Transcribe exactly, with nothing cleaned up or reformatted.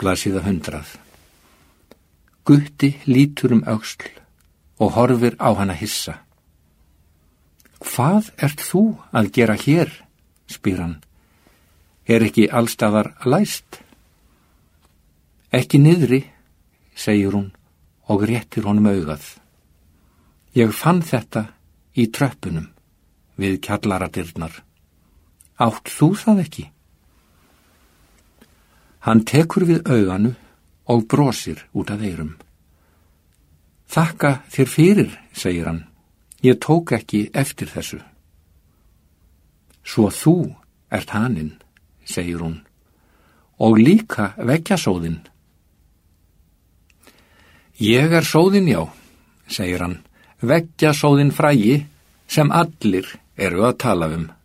Blaðsíða hundrað. Gutti lítur um öxl og horfir á hana hissa. Hvað ert þú að gera hér? Spyr hann. Er ekki allstaðar læst? Ekki niðri, segir hún og réttir honum augað. Ég fann þetta í tröppunum við kjallaradyrnar. Átt þú það ekki? Hann tekur við auganu og brosir út að eyrum. Þakka þér fyrir, segir hann. Ég tók ekki eftir þessu. Svo þú ert haninn, segir hún, og líka veggjasóðinn. Ég er sóðinn, já, segir hann, veggjasóðinn frægi sem allir eru að tala um.